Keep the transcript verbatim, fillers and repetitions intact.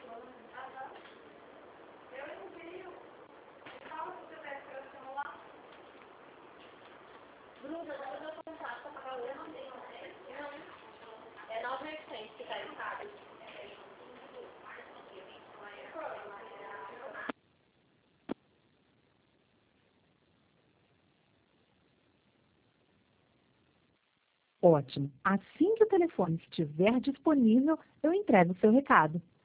Bruna, dá o meu contato para pagar o eu não tenho mais. É nove mil e oitocentos que tá aí, sabe? Ótimo. Assim que o telefone estiver disponível, eu entrego o seu recado.